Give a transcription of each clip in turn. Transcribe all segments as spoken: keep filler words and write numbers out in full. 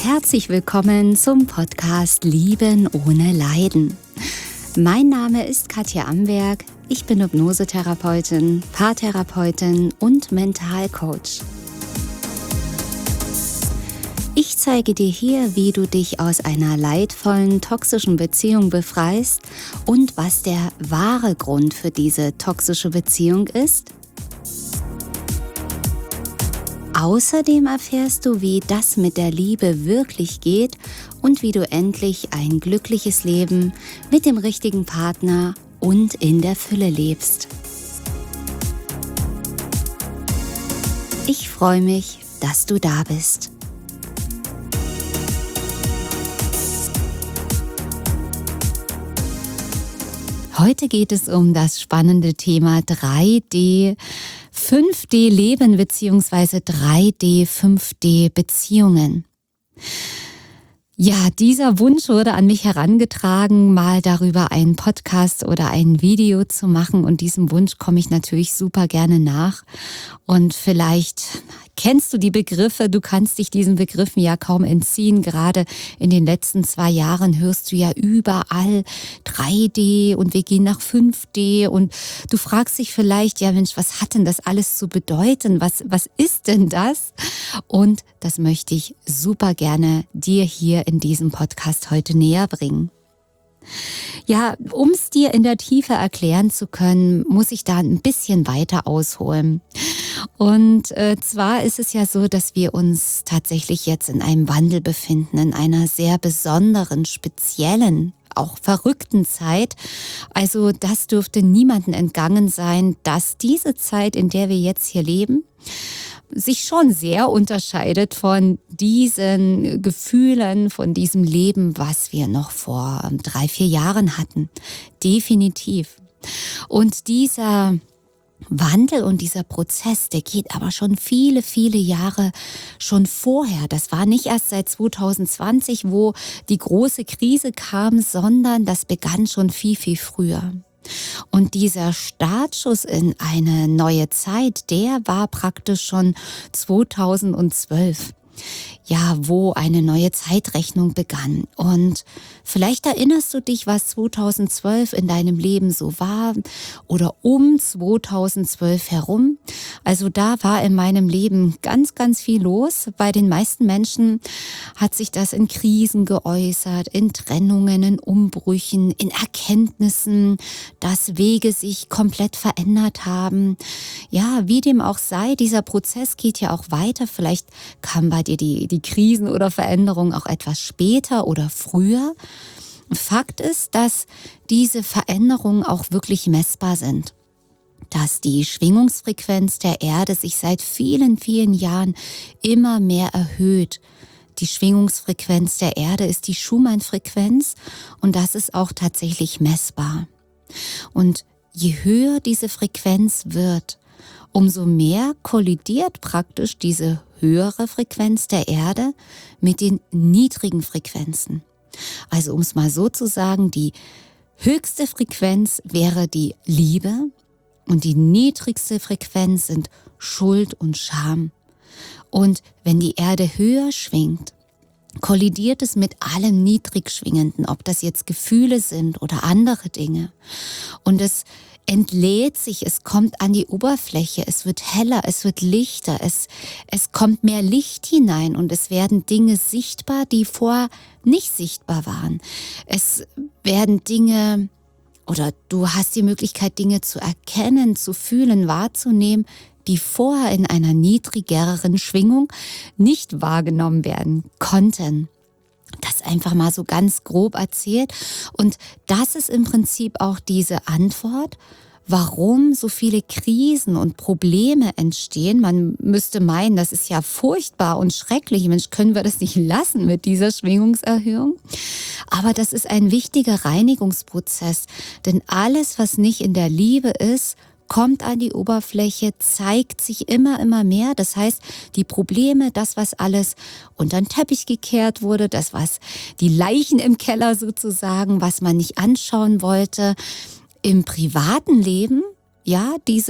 Herzlich willkommen zum Podcast Lieben ohne Leiden. Mein Name ist Katja Amberg, ich bin Hypnosetherapeutin, Paartherapeutin und Mentalcoach. Ich zeige dir hier, wie du dich aus einer leidvollen, toxischen Beziehung befreist und was der wahre Grund für diese toxische Beziehung ist. Außerdem erfährst du, wie das mit der Liebe wirklich geht und wie du endlich ein glückliches Leben mit dem richtigen Partner und in der Fülle lebst. Ich freue mich, dass du da bist. Heute geht es um das spannende Thema drei D, fünf D Leben bzw. drei D, fünf D Beziehungen. Ja, dieser Wunsch wurde an mich herangetragen, mal darüber einen Podcast oder ein Video zu machen, und diesem Wunsch komme ich natürlich super gerne nach. Und vielleicht kennst du die Begriffe, du kannst dich diesen Begriffen ja kaum entziehen. Gerade in den letzten zwei Jahren hörst du ja überall drei D und wir gehen nach fünf D, und du fragst dich vielleicht, ja Mensch, was hat denn das alles zu bedeuten? Was, was ist denn das? Und das möchte ich super gerne dir hier in diesem Podcast heute näher bringen. Ja, um es dir in der Tiefe erklären zu können, muss ich da ein bisschen weiter ausholen. Und äh, zwar ist es ja so, dass wir uns tatsächlich jetzt in einem Wandel befinden, in einer sehr besonderen, speziellen, auch verrückten Zeit. Also das dürfte niemandem entgangen sein, dass diese Zeit, in der wir jetzt hier leben, sich schon sehr unterscheidet von diesen Gefühlen, von diesem Leben, was wir noch vor drei, vier Jahren hatten. Definitiv. Und dieser Wandel und dieser Prozess, der geht aber schon viele, viele Jahre schon vorher. Das war nicht erst seit zwanzig zwanzig, wo die große Krise kam, sondern das begann schon viel, viel früher. Und dieser Startschuss in eine neue Zeit, der war praktisch schon zweitausendzwölf. Ja, wo eine neue Zeitrechnung begann. Und vielleicht erinnerst du dich, was zweitausendzwölf in deinem Leben so war oder um zweitausendzwölf herum. Also da war in meinem Leben ganz, ganz viel los. Bei den meisten Menschen hat sich das in Krisen geäußert, in Trennungen, in Umbrüchen, in Erkenntnissen, dass Wege sich komplett verändert haben. Ja, wie dem auch sei, dieser Prozess geht ja auch weiter. Vielleicht kam bei dir die, die Krisen oder Veränderungen auch etwas später oder früher. Fakt ist, dass diese Veränderungen auch wirklich messbar sind. Dass die Schwingungsfrequenz der Erde sich seit vielen, vielen Jahren immer mehr erhöht. Die Schwingungsfrequenz der Erde ist die Schumann-Frequenz, und das ist auch tatsächlich messbar. Und je höher diese Frequenz wird, umso mehr kollidiert praktisch diese höhere Frequenz der Erde mit den niedrigen Frequenzen. Also um es mal so zu sagen, die höchste Frequenz wäre die Liebe und die niedrigste Frequenz sind Schuld und Scham. Und wenn die Erde höher schwingt, kollidiert es mit allem Niedrigschwingenden, ob das jetzt Gefühle sind oder andere Dinge. Und es entlädt sich, es kommt an die Oberfläche, es wird heller, es wird lichter, es, es kommt mehr Licht hinein und es werden Dinge sichtbar, die vorher nicht sichtbar waren. Es werden Dinge, oder du hast die Möglichkeit, Dinge zu erkennen, zu fühlen, wahrzunehmen, die vorher in einer niedrigeren Schwingung nicht wahrgenommen werden konnten. Das einfach mal so ganz grob erzählt. Und das ist im Prinzip auch diese Antwort, warum so viele Krisen und Probleme entstehen. Man müsste meinen, das ist ja furchtbar und schrecklich. Mensch, können wir das nicht lassen mit dieser Schwingungserhöhung? Aber das ist ein wichtiger Reinigungsprozess. Denn alles, was nicht in der Liebe ist, kommt an die Oberfläche, zeigt sich immer, immer mehr. Das heißt, die Probleme, das, was alles unter den Teppich gekehrt wurde, das, was die Leichen im Keller sozusagen, was man nicht anschauen wollte, im privaten Leben, ja, dieses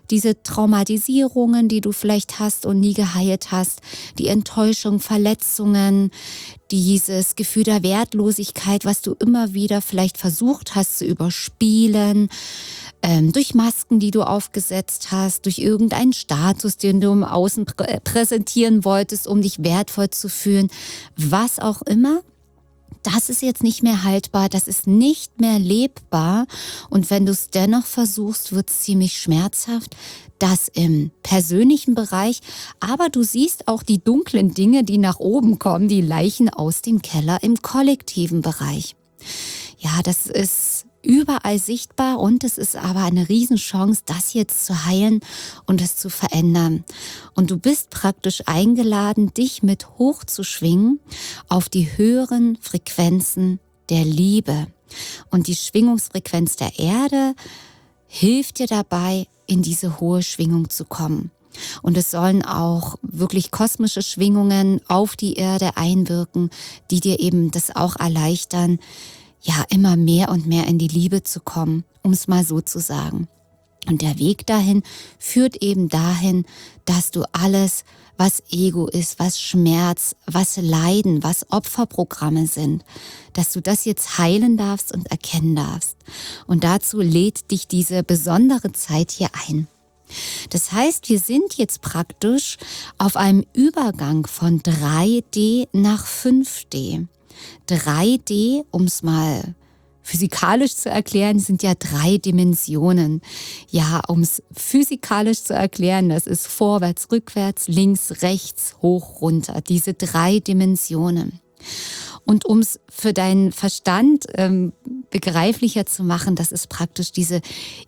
diese Traumatisierungen, die du vielleicht hast und nie geheilt hast, die Enttäuschung, Verletzungen, dieses Gefühl der Wertlosigkeit, was du immer wieder vielleicht versucht hast zu überspielen, ähm, durch Masken, die du aufgesetzt hast, durch irgendeinen Status, den du im Außen prä- präsentieren wolltest, um dich wertvoll zu fühlen, was auch immer. Das ist jetzt nicht mehr haltbar, das ist nicht mehr lebbar und wenn du es dennoch versuchst, wird es ziemlich schmerzhaft. Das im persönlichen Bereich, aber du siehst auch die dunklen Dinge, die nach oben kommen, die Leichen aus dem Keller im kollektiven Bereich. Ja, das ist überall sichtbar und es ist aber eine Riesenchance, das jetzt zu heilen und es zu verändern. Und du bist praktisch eingeladen, dich mit hochzuschwingen auf die höheren Frequenzen der Liebe. Und die Schwingungsfrequenz der Erde hilft dir dabei, in diese hohe Schwingung zu kommen. Und es sollen auch wirklich kosmische Schwingungen auf die Erde einwirken, die dir eben das auch erleichtern, ja, immer mehr und mehr in die Liebe zu kommen, um es mal so zu sagen. Und der Weg dahin führt eben dahin, dass du alles, was Ego ist, was Schmerz, was Leiden, was Opferprogramme sind, dass du das jetzt heilen darfst und erkennen darfst. Und dazu lädt dich diese besondere Zeit hier ein. Das heißt, wir sind jetzt praktisch auf einem Übergang von drei D nach fünf D. drei D, um es mal physikalisch zu erklären, sind ja drei Dimensionen. Ja, um es physikalisch zu erklären, das ist vorwärts, rückwärts, links, rechts, hoch, runter. Diese drei Dimensionen. Und um es für deinen Verstand ähm, begreiflicher zu machen, das ist praktisch diese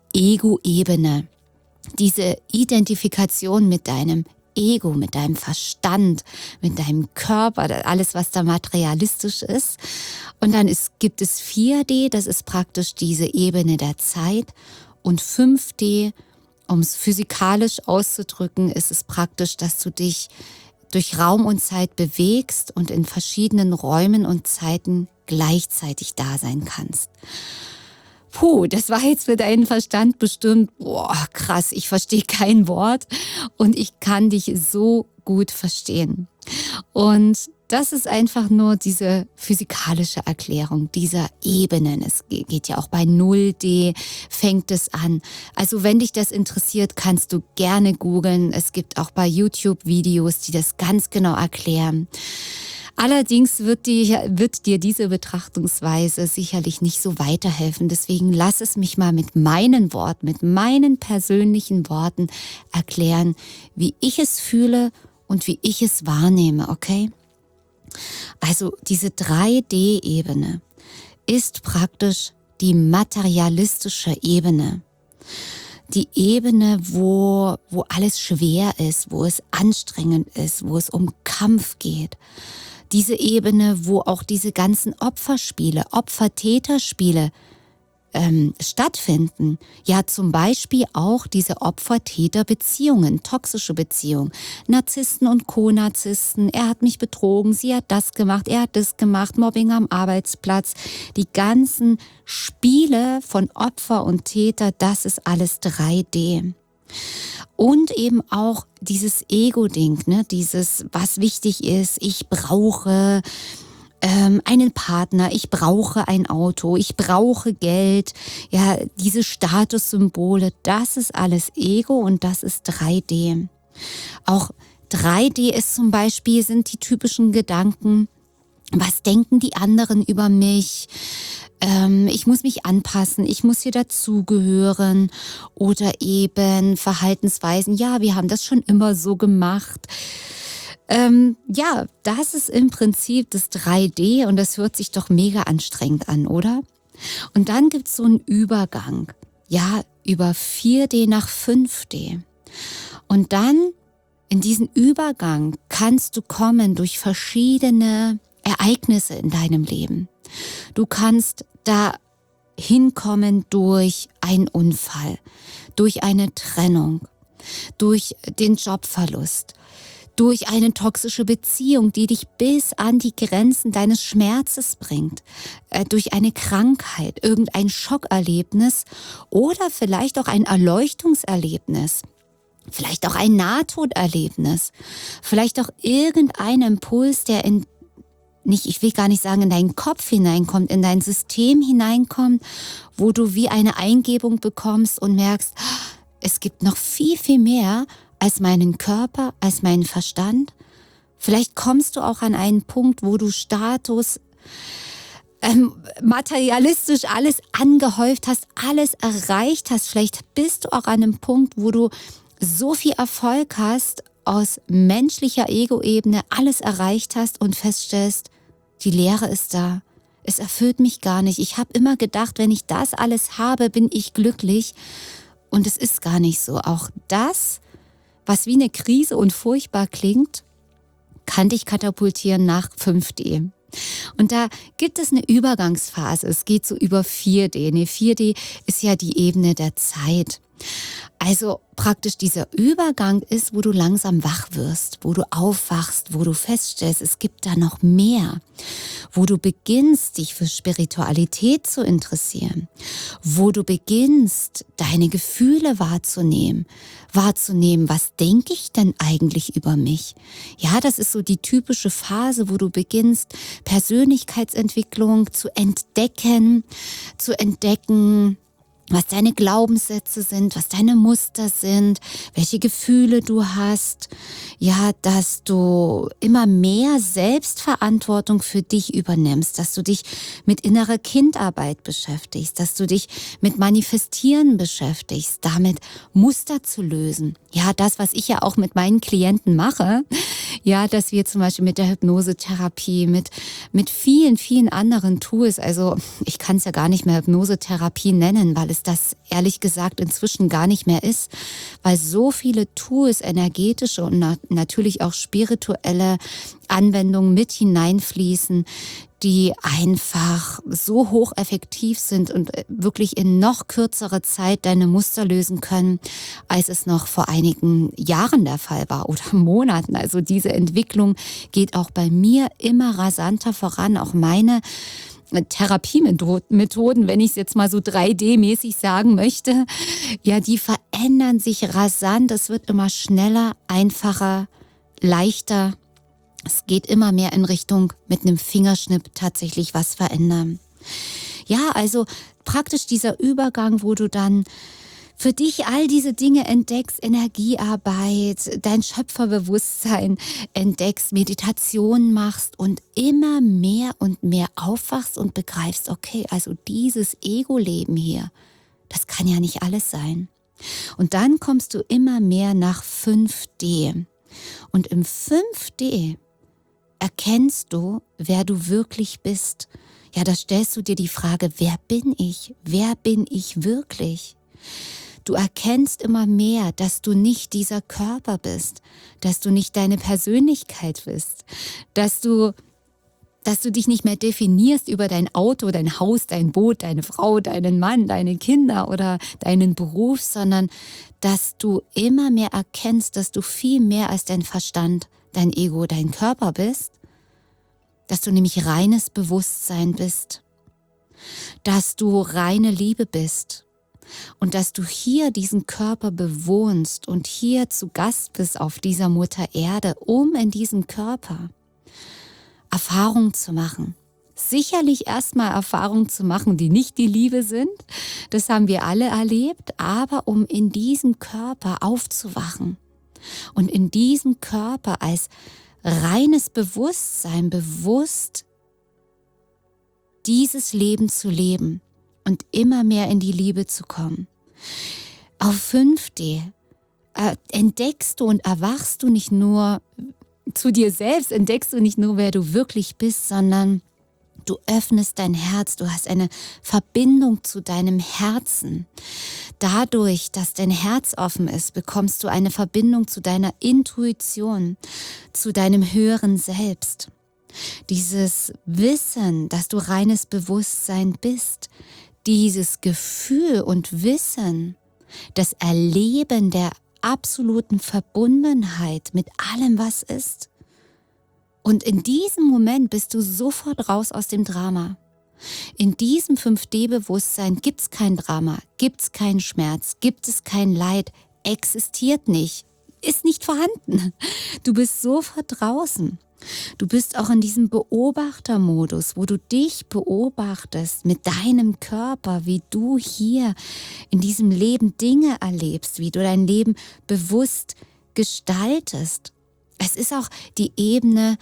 Ego-Ebene. Diese Identifikation mit deinem Ego, mit deinem Verstand, mit deinem Körper, alles, was da materialistisch ist. Und dann ist, gibt es vier D, das ist praktisch diese Ebene der Zeit. Und fünf D, um es physikalisch auszudrücken, ist es praktisch, dass du dich durch Raum und Zeit bewegst und in verschiedenen Räumen und Zeiten gleichzeitig da sein kannst. Puh, das war jetzt für deinen Verstand bestimmt, boah, krass, ich verstehe kein Wort und ich kann dich so gut verstehen. Und das ist einfach nur diese physikalische Erklärung dieser Ebenen. Es geht ja auch bei null D, fängt es an. Also wenn dich das interessiert, kannst du gerne googeln. Es gibt auch bei YouTube Videos, die das ganz genau erklären. Allerdings wird, die, wird dir diese Betrachtungsweise sicherlich nicht so weiterhelfen. Deswegen lass es mich mal mit meinen Worten, mit meinen persönlichen Worten erklären, wie ich es fühle und wie ich es wahrnehme, okay? Also diese drei D Ebene ist praktisch die materialistische Ebene. Die Ebene, wo, wo alles schwer ist, wo es anstrengend ist, wo es um Kampf geht. Diese Ebene, wo auch diese ganzen Opferspiele, Opfer-Täter-Spiele ähm, stattfinden. Ja, zum Beispiel auch diese Opfer-Täter-Beziehungen, toxische Beziehungen. Narzissten und Co-Narzissten, er hat mich betrogen, sie hat das gemacht, er hat das gemacht, Mobbing am Arbeitsplatz. Die ganzen Spiele von Opfer und Täter, das ist alles drei D. Und eben auch dieses Ego-Ding, ne? Dieses, was wichtig ist, ich brauche ähm, einen Partner, ich brauche ein Auto, ich brauche Geld, ja, diese Statussymbole, das ist alles Ego und das ist drei D. Auch drei D ist zum Beispiel, sind die typischen Gedanken, was denken die anderen über mich? Ähm, ich muss mich anpassen, ich muss hier dazugehören oder eben Verhaltensweisen, ja, wir haben das schon immer so gemacht. Ähm, ja, das ist im Prinzip das drei D und das hört sich doch mega anstrengend an, oder? Und dann gibt es so einen Übergang, ja, über vier D nach fünf D. Und dann in diesen Übergang kannst du kommen durch verschiedene Ereignisse in deinem Leben. Du kannst da hinkommen durch einen Unfall, durch eine Trennung, durch den Jobverlust, durch eine toxische Beziehung, die dich bis an die Grenzen deines Schmerzes bringt, äh, durch eine Krankheit, irgendein Schockerlebnis oder vielleicht auch ein Erleuchtungserlebnis, vielleicht auch ein Nahtoderlebnis, vielleicht auch irgendein Impuls, der in nicht, ich will gar nicht sagen, in deinen Kopf hineinkommt, in dein System hineinkommt, wo du wie eine Eingebung bekommst und merkst, es gibt noch viel, viel mehr als meinen Körper, als meinen Verstand. Vielleicht kommst du auch an einen Punkt, wo du Status, ähm, materialistisch alles angehäuft hast, alles erreicht hast. Vielleicht bist du auch an einem Punkt, wo du so viel Erfolg hast, aus menschlicher Ego-Ebene alles erreicht hast und feststellst, die Leere ist da. Es erfüllt mich gar nicht. Ich habe immer gedacht, wenn ich das alles habe, bin ich glücklich. Und es ist gar nicht so. Auch das, was wie eine Krise und furchtbar klingt, kann dich katapultieren nach fünf D. Und da gibt es eine Übergangsphase. Es geht so über vier D. Nee, vier D ist ja die Ebene der Zeit. Also praktisch dieser Übergang ist, wo du langsam wach wirst, wo du aufwachst, wo du feststellst, es gibt da noch mehr, wo du beginnst, dich für Spiritualität zu interessieren, wo du beginnst, deine Gefühle wahrzunehmen, wahrzunehmen, was denke ich denn eigentlich über mich? Ja, das ist so die typische Phase, wo du beginnst, Persönlichkeitsentwicklung zu entdecken, zu entdecken, was deine Glaubenssätze sind, was deine Muster sind, welche Gefühle du hast, ja, dass du immer mehr Selbstverantwortung für dich übernimmst, dass du dich mit innerer Kindarbeit beschäftigst, dass du dich mit Manifestieren beschäftigst, damit Muster zu lösen. Ja, das, was ich ja auch mit meinen Klienten mache, ja, dass wir zum Beispiel mit der Hypnosetherapie, mit, mit vielen, vielen anderen Tools, also ich kann es ja gar nicht mehr Hypnosetherapie nennen, weil es das ehrlich gesagt inzwischen gar nicht mehr ist, weil so viele Tools, energetische und na- natürlich auch spirituelle Anwendungen mit hineinfließen, die einfach so hocheffektiv sind und wirklich in noch kürzerer Zeit deine Muster lösen können, als es noch vor einigen Jahren der Fall war oder Monaten. Also diese Entwicklung geht auch bei mir immer rasanter voran. Auch meine Therapiemethoden, wenn ich es jetzt mal so drei D-mäßig sagen möchte, ja, die verändern sich rasant. Es wird immer schneller, einfacher, leichter. Es geht immer mehr in Richtung mit einem Fingerschnipp tatsächlich was verändern. Ja, also praktisch dieser Übergang, wo du dann für dich all diese Dinge entdeckst, Energiearbeit, dein Schöpferbewusstsein entdeckst, Meditation machst und immer mehr und mehr aufwachst und begreifst, okay, also dieses Ego-Leben hier, das kann ja nicht alles sein. Und dann kommst du immer mehr nach fünf D. Und im fünf D erkennst du, wer du wirklich bist. Ja, da stellst du dir die Frage, wer bin ich? Wer bin ich wirklich? Du erkennst immer mehr, dass du nicht dieser Körper bist, dass du nicht deine Persönlichkeit bist, dass du, dass du dich nicht mehr definierst über dein Auto, dein Haus, dein Boot, deine Frau, deinen Mann, deine Kinder oder deinen Beruf, sondern dass du immer mehr erkennst, dass du viel mehr als dein Verstand, dein Ego, dein Körper bist, dass du nämlich reines Bewusstsein bist, dass du reine Liebe bist. Und dass du hier diesen Körper bewohnst und hier zu Gast bist auf dieser Mutter Erde, um in diesem Körper Erfahrungen zu machen. Sicherlich erstmal Erfahrungen zu machen, die nicht die Liebe sind. Das haben wir alle erlebt, aber um in diesem Körper aufzuwachen und in diesem Körper als reines Bewusstsein bewusst dieses Leben zu leben. Und immer mehr in die Liebe zu kommen. Auf fünf D äh, entdeckst du und erwachst du nicht nur zu dir selbst, entdeckst du nicht nur, wer du wirklich bist, sondern du öffnest dein Herz, du hast eine Verbindung zu deinem Herzen. Dadurch, dass dein Herz offen ist, bekommst du eine Verbindung zu deiner Intuition, zu deinem höheren Selbst. Dieses Wissen, dass du reines Bewusstsein bist, dieses Gefühl und Wissen, das Erleben der absoluten Verbundenheit mit allem, was ist. Und in diesem Moment bist du sofort raus aus dem Drama. In diesem fünf D-Bewusstsein gibt es kein Drama, gibt es keinen Schmerz, gibt es kein Leid, existiert nicht, ist nicht vorhanden. Du bist sofort draußen. Du bist auch in diesem Beobachtermodus, wo du dich beobachtest mit deinem Körper, wie du hier in diesem Leben Dinge erlebst, wie du dein Leben bewusst gestaltest. Es ist auch die Ebene,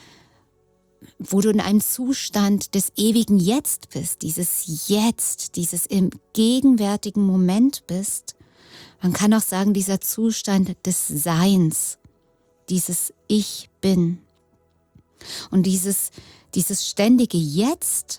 wo du in einem Zustand des ewigen Jetzt bist, dieses Jetzt, dieses im gegenwärtigen Moment bist. Man kann auch sagen, dieser Zustand des Seins, dieses Ich bin. Und dieses, dieses ständige Jetzt,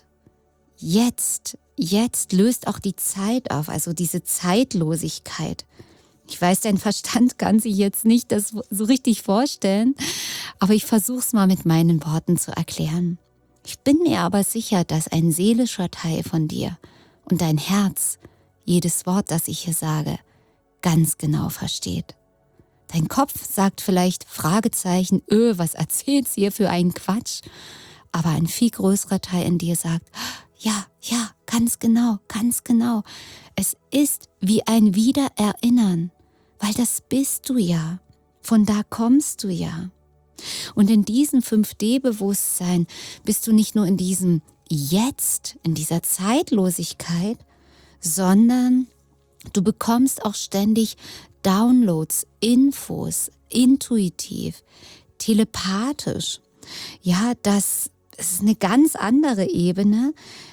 Jetzt, Jetzt löst auch die Zeit auf, also diese Zeitlosigkeit. Ich weiß, dein Verstand kann sich jetzt nicht das so richtig vorstellen, aber ich versuche es mal mit meinen Worten zu erklären. Ich bin mir aber sicher, dass ein seelischer Teil von dir und dein Herz jedes Wort, das ich hier sage, ganz genau versteht. Dein Kopf sagt vielleicht Fragezeichen, öh, was erzählt sie hier für einen Quatsch? Aber ein viel größerer Teil in dir sagt, ja, ja, ganz genau, ganz genau. Es ist wie ein Wiedererinnern, weil das bist du ja. Von da kommst du ja. Und in diesem fünf D-Bewusstsein bist du nicht nur in diesem Jetzt, in dieser Zeitlosigkeit, sondern du bekommst auch ständig Downloads, Infos, intuitiv, telepathisch. Ja, das ist eine ganz andere Ebene,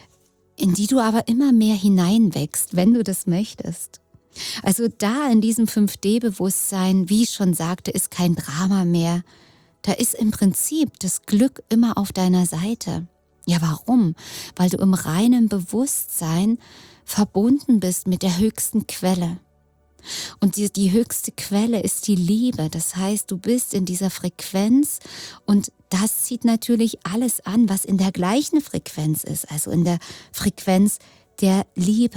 in die du aber immer mehr hineinwächst, wenn du das möchtest. Also da in diesem fünf D-Bewusstsein, wie ich schon sagte, ist kein Drama mehr. Da ist im Prinzip das Glück immer auf deiner Seite. Ja, warum? Weil du im reinen Bewusstsein verbunden bist mit der höchsten Quelle. Und die, die höchste Quelle ist die Liebe. Das heißt, du bist in dieser Frequenz und das zieht natürlich alles an, was in der gleichen Frequenz ist, also in der Frequenz der Liebe.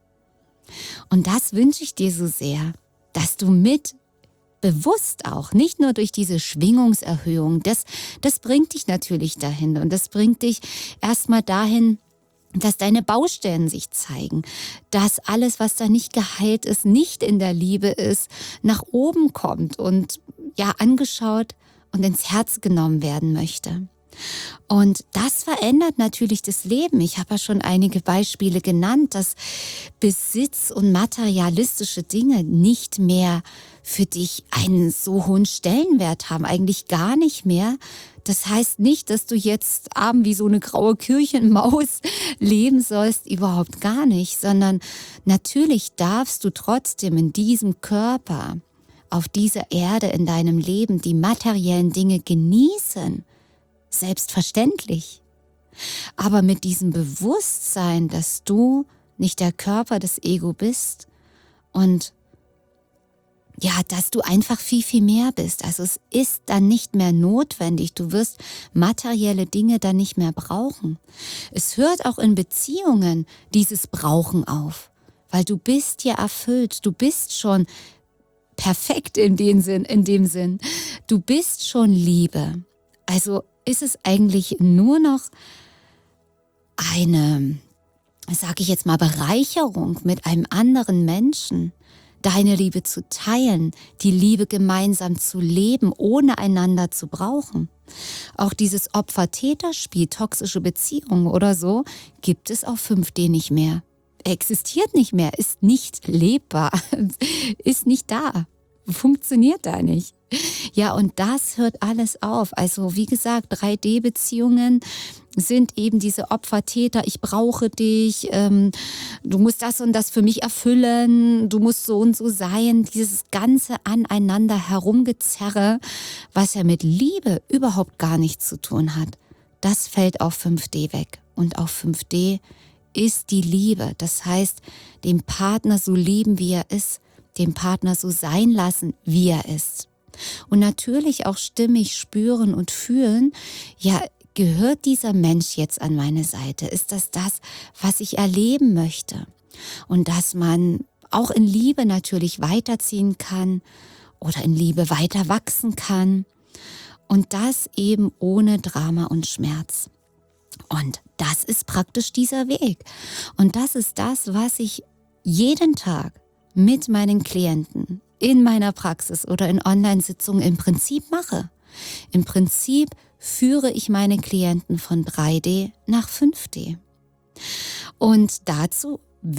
Und das wünsche ich dir so sehr, dass du mit bewusst auch, nicht nur durch diese Schwingungserhöhung, das, das bringt dich natürlich dahin und das bringt dich erstmal dahin, dass deine Baustellen sich zeigen, dass alles, was da nicht geheilt ist, nicht in der Liebe ist, nach oben kommt und ja angeschaut und ins Herz genommen werden möchte. Und das verändert natürlich das Leben. Ich habe ja schon einige Beispiele genannt, dass Besitz und materialistische Dinge nicht mehr für dich einen so hohen Stellenwert haben, eigentlich gar nicht mehr. Das heißt nicht, dass du jetzt abends wie so eine graue Kirchenmaus leben sollst, überhaupt gar nicht, sondern natürlich darfst du trotzdem in diesem Körper, auf dieser Erde, in deinem Leben die materiellen Dinge genießen. Selbstverständlich. Aber mit diesem Bewusstsein, dass du nicht der Körper des Ego bist und ja, dass du einfach viel, viel mehr bist. Also es ist dann nicht mehr notwendig. Du wirst materielle Dinge dann nicht mehr brauchen. Es hört auch in Beziehungen dieses Brauchen auf, weil du bist ja erfüllt. Du bist schon perfekt in dem Sinn, in dem Sinn. Du bist schon Liebe. Also ist es eigentlich nur noch eine, sage ich jetzt mal, Bereicherung mit einem anderen Menschen, deine Liebe zu teilen, die Liebe gemeinsam zu leben, ohne einander zu brauchen. Auch dieses Opfer-Täter-Spiel, toxische Beziehungen oder so, gibt es auf fünf D nicht mehr. Existiert nicht mehr, ist nicht lebbar, ist nicht da, funktioniert da nicht. Ja, und das hört alles auf. Also wie gesagt, drei D-Beziehungen sind eben diese Opfer-Täter, ich brauche dich, ähm, du musst das und das für mich erfüllen, du musst so und so sein. Dieses ganze aneinander herumgezerre, was ja mit Liebe überhaupt gar nichts zu tun hat, das fällt auf fünf D weg. Und auf fünf D ist die Liebe. Das heißt, den Partner so lieben, wie er ist, den Partner so sein lassen, wie er ist. Und natürlich auch stimmig spüren und fühlen, ja, gehört dieser Mensch jetzt an meine Seite? Ist das das, was ich erleben möchte? Und dass man auch in Liebe natürlich weiterziehen kann oder in Liebe weiter wachsen kann. Und das eben ohne Drama und Schmerz. Und das ist praktisch dieser Weg. Und das ist das, was ich jeden Tag mit meinen Klienten in meiner Praxis oder in Online-Sitzungen im Prinzip mache. Im Prinzip führe ich meine Klienten von drei D nach fünf D. Und dazu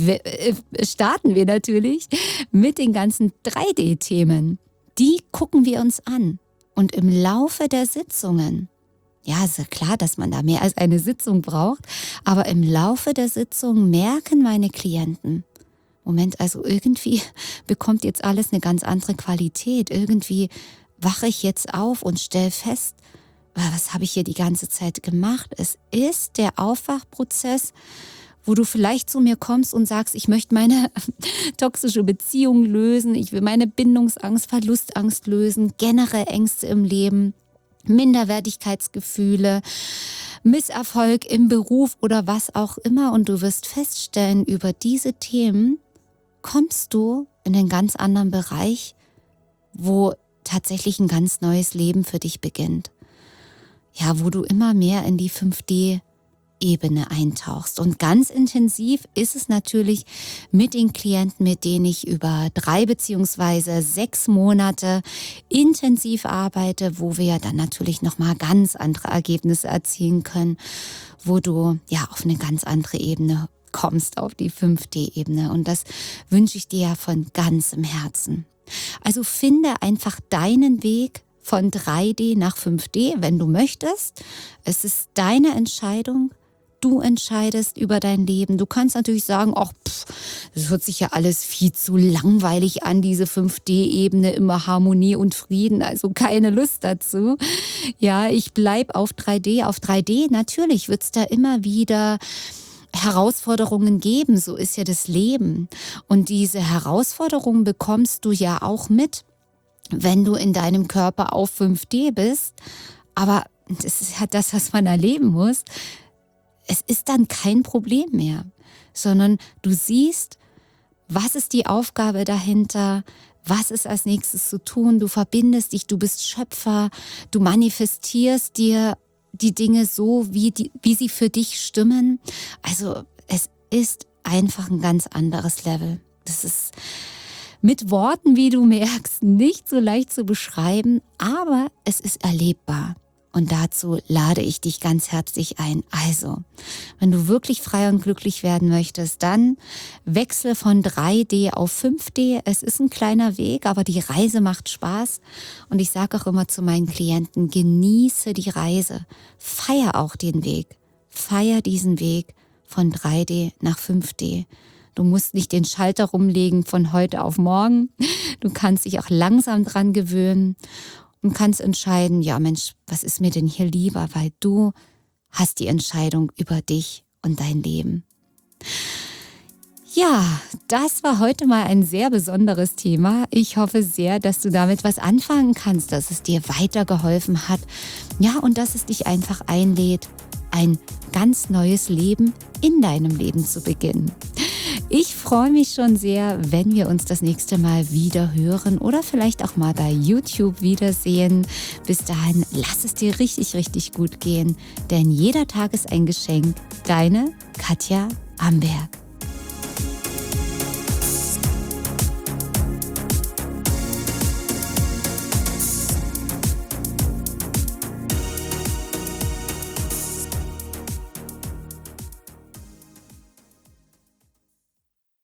starten wir natürlich mit den ganzen drei D-Themen. Die gucken wir uns an. Und im Laufe der Sitzungen, ja, ist ja klar, dass man da mehr als eine Sitzung braucht, aber im Laufe der Sitzung merken meine Klienten, Moment, also irgendwie bekommt jetzt alles eine ganz andere Qualität. Irgendwie wache ich jetzt auf und stelle fest, was habe ich hier die ganze Zeit gemacht? Es ist der Aufwachprozess, wo du vielleicht zu mir kommst und sagst, ich möchte meine toxische Beziehung lösen, ich will meine Bindungsangst, Verlustangst lösen, generell Ängste im Leben, Minderwertigkeitsgefühle, Misserfolg im Beruf oder was auch immer. Und du wirst feststellen, über diese Themen kommst du in einen ganz anderen Bereich, wo tatsächlich ein ganz neues Leben für dich beginnt. Ja, wo du immer mehr in die fünf D-Ebene eintauchst. Und ganz intensiv ist es natürlich mit den Klienten, mit denen ich über drei beziehungsweise sechs Monate intensiv arbeite, wo wir dann natürlich nochmal ganz andere Ergebnisse erzielen können, wo du ja auf eine ganz andere Ebene kommst, auf die fünf D-Ebene. Und das wünsche ich dir ja von ganzem Herzen. Also finde einfach deinen Weg von drei D nach fünf D, wenn du möchtest. Es ist deine Entscheidung. Du entscheidest über dein Leben. Du kannst natürlich sagen, ach, pff, das hört sich ja alles viel zu langweilig an, diese fünf D-Ebene, immer Harmonie und Frieden, also keine Lust dazu. Ja, ich bleib auf drei D. Auf drei D, natürlich wird es da immer wieder Herausforderungen geben, so ist ja das Leben. Und diese Herausforderungen bekommst du ja auch mit, wenn du in deinem Körper auf fünf D bist. Aber das ist ja das, was man erleben muss. Es ist dann kein Problem mehr, sondern du siehst, was ist die Aufgabe dahinter, was ist als nächstes zu tun. Du verbindest dich, du bist Schöpfer, du manifestierst dir die Dinge so, wie, die, wie sie für dich stimmen. Also es ist einfach ein ganz anderes Level. Das ist mit Worten, wie du merkst, nicht so leicht zu beschreiben, aber es ist erlebbar. Und dazu lade ich dich ganz herzlich ein. Also, wenn du wirklich frei und glücklich werden möchtest, dann wechsle von drei D auf fünf D. Es ist ein kleiner Weg, aber die Reise macht Spaß. Und ich sage auch immer zu meinen Klienten, genieße die Reise. Feier auch den Weg. Feier diesen Weg von drei D nach fünf D. Du musst nicht den Schalter rumlegen von heute auf morgen. Du kannst dich auch langsam dran gewöhnen. Und kannst entscheiden, ja Mensch, was ist mir denn hier lieber, weil du hast die Entscheidung über dich und dein Leben. Ja, das war heute mal ein sehr besonderes Thema. Ich hoffe sehr, dass du damit was anfangen kannst, dass es dir weitergeholfen hat. Ja, und dass es dich einfach einlädt, ein ganz neues Leben in deinem Leben zu beginnen. Ich freue mich schon sehr, wenn wir uns das nächste Mal wieder hören oder vielleicht auch mal bei YouTube wiedersehen. Bis dahin, lass es dir richtig, richtig gut gehen, denn jeder Tag ist ein Geschenk. Deine Katja Amberg.